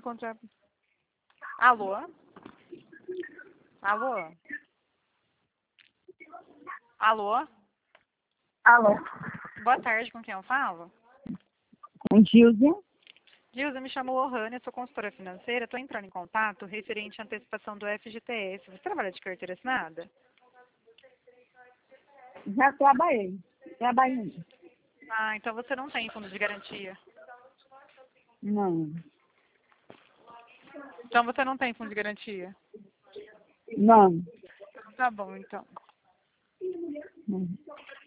encontrar. Alô? Alô? Alô? Alô, Boa tarde, com quem eu falo? com Gilda? Gilza, me chamo Lohane, eu sou consultora financeira, estou entrando em contato referente à antecipação do FGTS. Você trabalha de carteira assinada? Já trabalhei. Trabalhei. Ah, então você não tem fundo de garantia. Não. Então você não tem fundo de garantia. Não. Tá bom, então. Não.